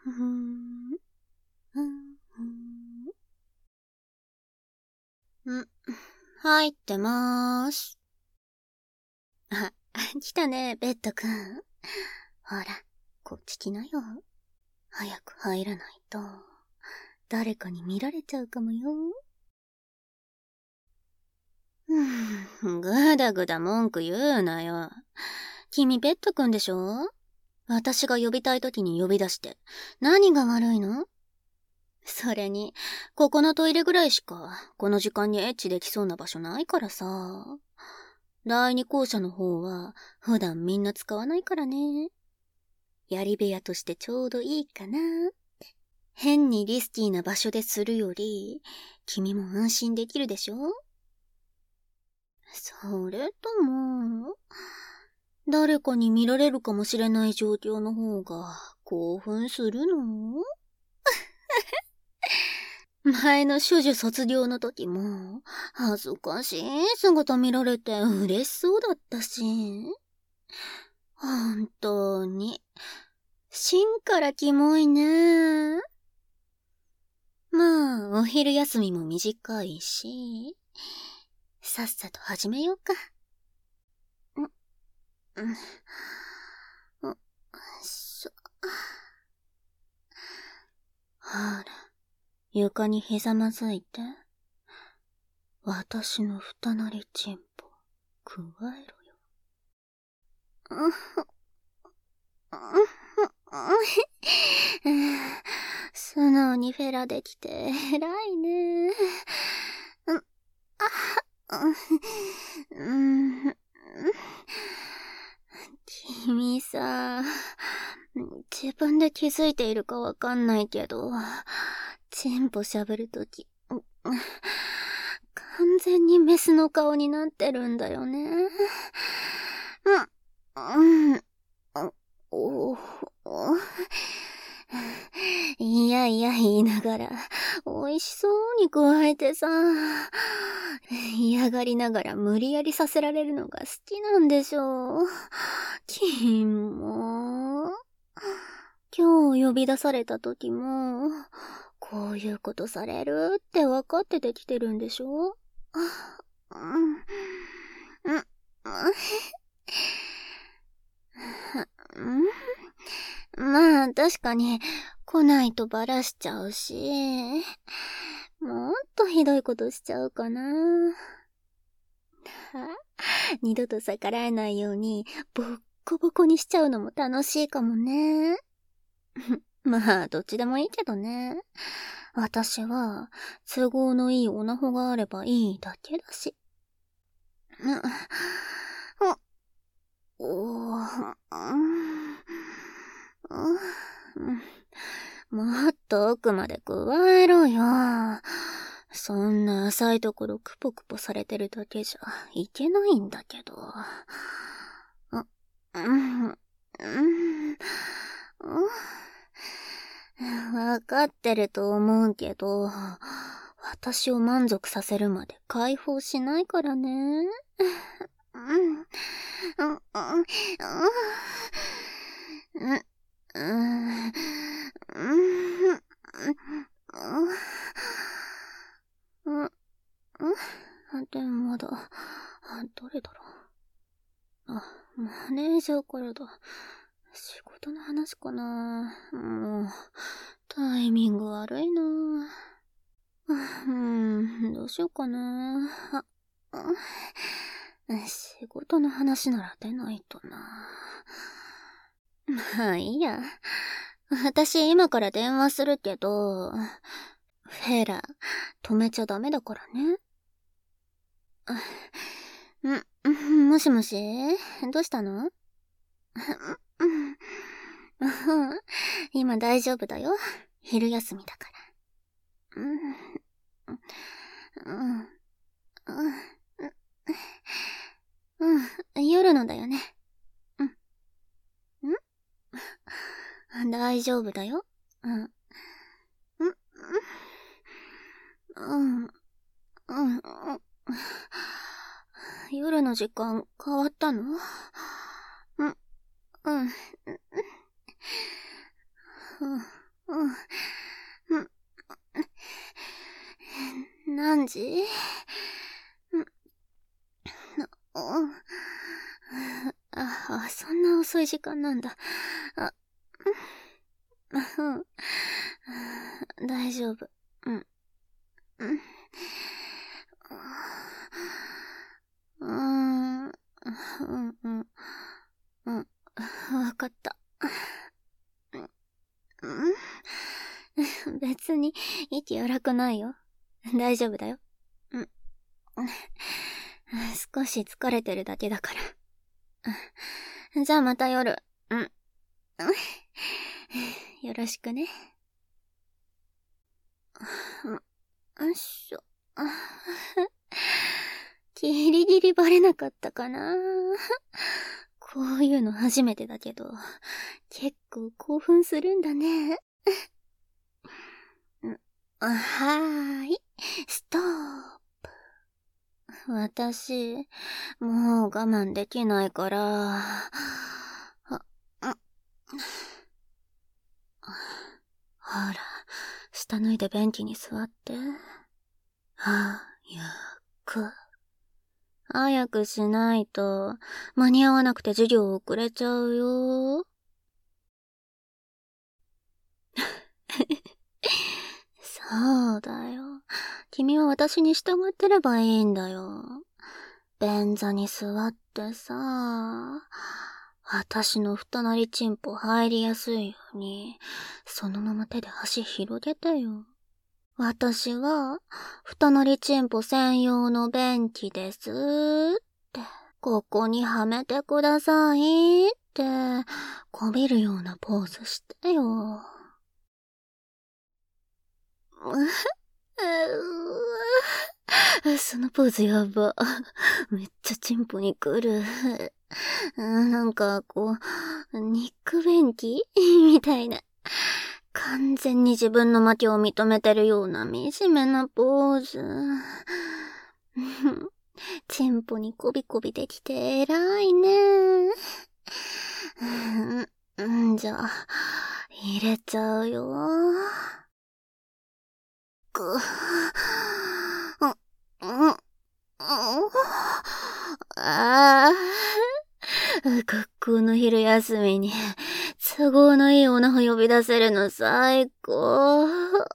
入ってまーす。あ、来たね、ベッドくん。ほら、こっち来なよ。早く入らないと、誰かに見られちゃうかもよ。ぐだぐだ文句言うなよ。君ベッドくんでしょ？私が呼びたい時に呼び出して、何が悪いの？それに、ここのトイレぐらいしか、この時間にエッチできそうな場所ないからさ。第二校舎の方は、普段みんな使わないからね。やり部屋としてちょうどいいかなって。変にリスキーな場所でするより、君も安心できるでしょ？それとも、誰かに見られるかもしれない状況の方が興奮するの？前の処女卒業の時も、恥ずかしい姿見られて嬉しそうだったし。本当に、芯からキモいね。まあ、お昼休みも短いし、さっさと始めようか。ほら、床にひざまずいて、私の二なりチンポ、加えろよ。素直にフェラできて偉いね。君さ、自分で気づいているかわかんないけど、チンポしゃぶるとき、完全にメスの顔になってるんだよね。いやいや言いながら、美味しそうに加えてさ、嫌がりながら無理やりさせられるのが好きなんでしょう。キモ。今日呼び出された時も、こういうことされるって分かってて来てるんでしょ？まあ、確かに、来ないとバラしちゃうし、もっとひどいことしちゃうかな。二度と逆らえないように、ボッコボコにしちゃうのも楽しいかもね。まあ、どっちでもいいけどね。私は、都合のいいオナホがあればいいだけだし。もっと奥まで加えろよ。そんな浅いところクポクポされてるだけじゃいけないんだけど。わかってると思うけど、私を満足させるまで解放しないからね。でもまだ、どれだろう。マネージャーからだ。仕事の話かな。もう、タイミング悪いな。どうしようかな。仕事の話なら出ないとな。まあいいや。私今から電話するけど、フェラ、止めちゃダメだからね。もしもし？どうしたの？今大丈夫だよ。昼休みだから。夜のだよね。大丈夫だよ。夜の時間変わったの？ 何時？そんな遅い時間なんだ。大丈夫。わかった。別に息荒くないよ。大丈夫だよ。少し疲れてるだけだから。じゃあまた夜。よろしくね。ギリギリバレなかったかな。こういうの初めてだけど、結構興奮するんだね。はーい、ストップ。私、もう我慢できないから、ほら、下脱いで便器に座って。早くしないと、間に合わなくて授業遅れちゃうよ。そうだよ。君は私に従ってればいいんだよ。便座に座ってさ、私の二なりチンポ入りやすいように、そのまま手で足広げてよ。私は、二なりチンポ専用の便器ですって、ここにはめてくださいって、こびるようなポーズしてよ。そのポーズやば。めっちゃチンポに来る。なんかこう、肉便器みたいな。完全に自分の負けを認めてるような惨めなポーズ。チンポにコビコビできて偉いね。じゃあ、入れちゃうよ。学校の昼休みに都合のいい女を呼び出せるの最高。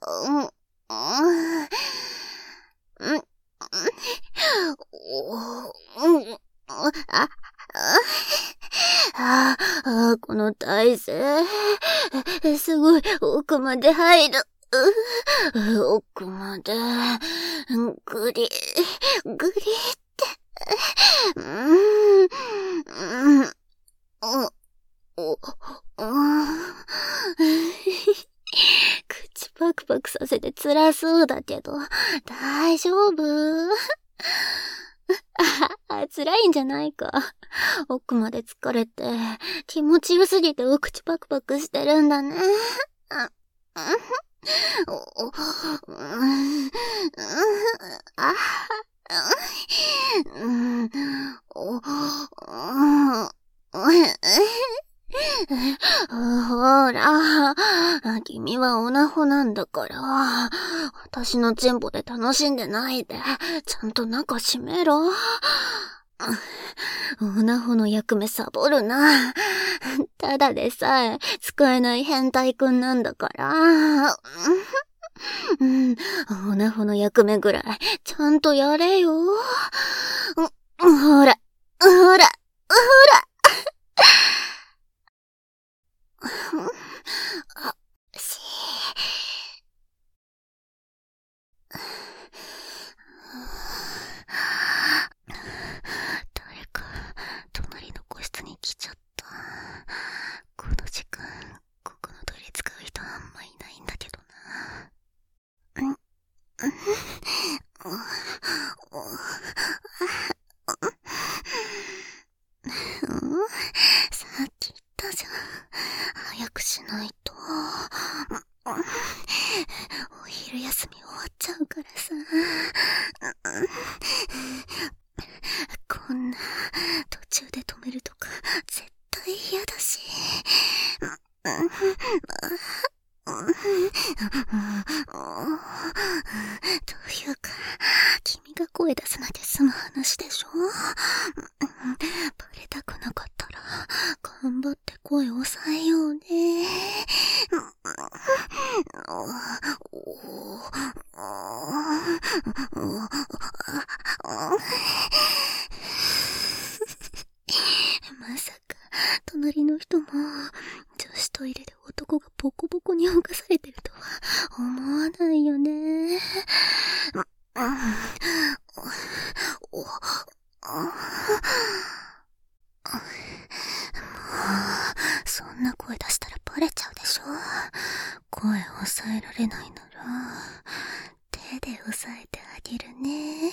この体勢、すごい奥まで入る。奥まで、ぐりって。口パクパクさせて辛そうだけど、大丈夫？辛いんじゃないか。奥まで疲れて、気持ちよすぎてお口パクパクしてるんだね。ほら、君はオナホなんだから、私のチンポで楽しんでないで、ちゃんと中閉めろ。オナホの役目サボるな。ただでさえ使えない変態くんなんだから。オナホの役目ぐらいちゃんとやれよ。ほら。誰か隣の個室に来ちゃった。この時間ここのトイレ使う人あんまいないんだけどな。さっき言ったじゃん。早くしないと。お昼休み終わっちゃうからさ。こんな途中で止めるとか絶対嫌だし。 いうか、君が声出さなきゃ済む話でしょ。バレたくなかったら、頑張って声抑えようね。まさか、隣の人も、女子トイレで男がボコボコに犯されてるとは思わないよね。そんな声出したらバレちゃうでしょ。声抑えられないなら、手で押さえてあげるね。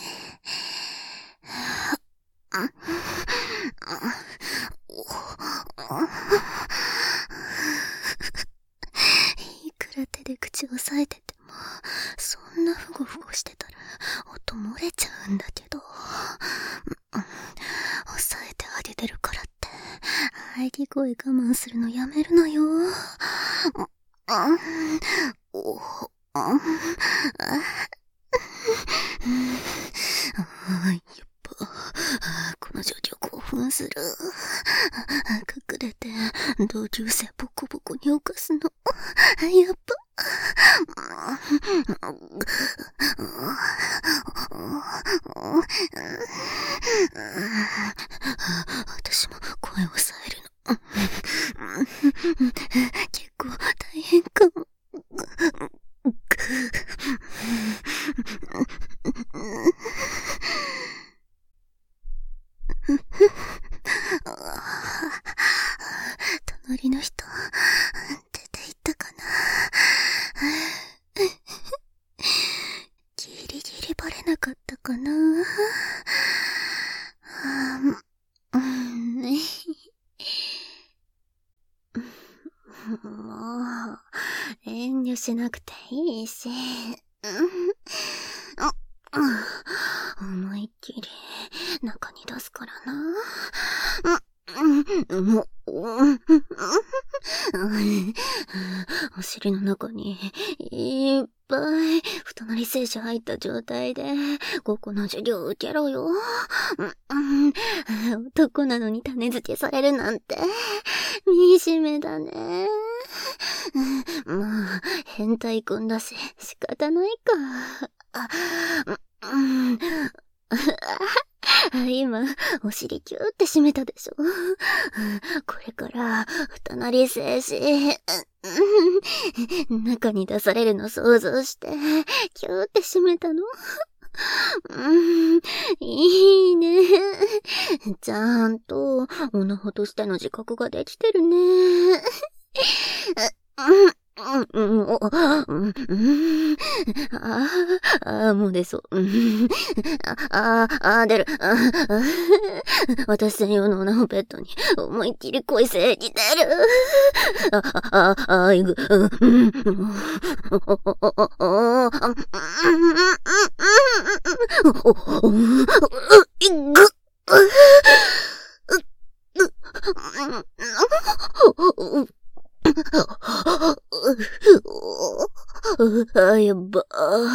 いくら手で口押さえてても、そんなふごふごしてたら音漏れちゃうんだけど。押さえてあげてるからって喘ぎ声我慢するのやめるのよ。やっぱこの状況興奮する。隠れて同級生ボコボコに犯すのやっぱ私も声を抑えるの結構大変かも。隣の人出て行ったかな。ギリギリバレなかったかな。もう遠慮しなくていいし。思いっきり中に出すからな。お尻の中にいっぱい太なり精子入った状態でここの授業受けろよ。男なのに種付けされるなんて惨めだね。まあ変態くんだし仕方ないか。今、お尻キューって締めたでしょ。これから、二なり精子、中に出されるの想像して、キューって締めたの。いいね。ちゃんと、オナホとしての自覚ができてるね。もう出そう。出る。私専用のオナホペットに思いっきり濃い精液出る。いぐ。いぐ。やっば。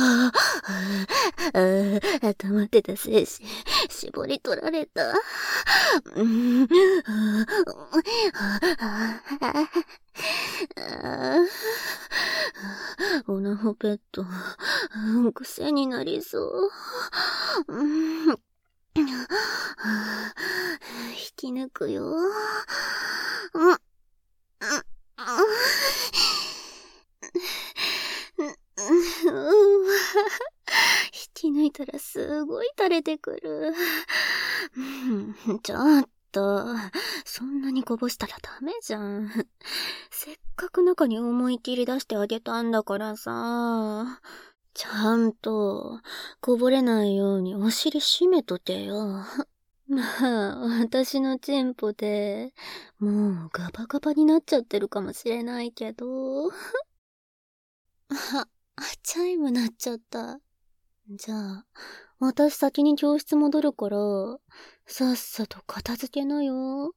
溜まってた精子、絞り取られた。オナホペット、癖になりそう。引き抜くよ。引き抜いたらすごい垂れてくる。ちょっと、そんなにこぼしたらダメじゃん。せっかく中に思い切り出してあげたんだからさ。ちゃんと、こぼれないようにお尻締めとけよ。まあ、私のチンポで、もうガバガバになっちゃってるかもしれないけど。チャイム鳴っちゃった。じゃあ、私先に教室戻るから、さっさと片付けなよ。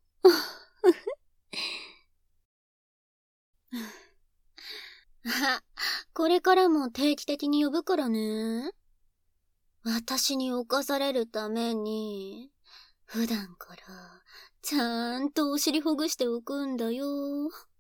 あ、これからも定期的に呼ぶからね。私に侵されるために、普段から、ちゃんとお尻ほぐしておくんだよ。